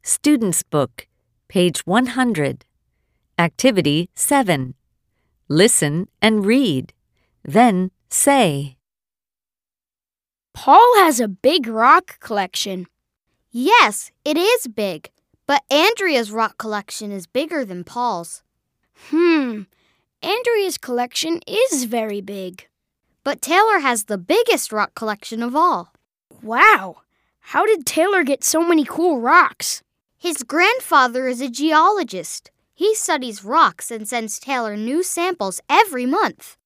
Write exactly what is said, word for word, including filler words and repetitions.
Student's Book, page one hundred. Activity seven. Listen and read. Then say. Paul has a big rock collection. Yes, it is big, but Andrea's rock collection is bigger than Paul's. Hmm, Andrea's collection is very big. But Taylor has the biggest rock collection of all. Wow, how did Taylor get so many cool rocks? His grandfather is a geologist. He studies rocks and sends Taylor new samples every month.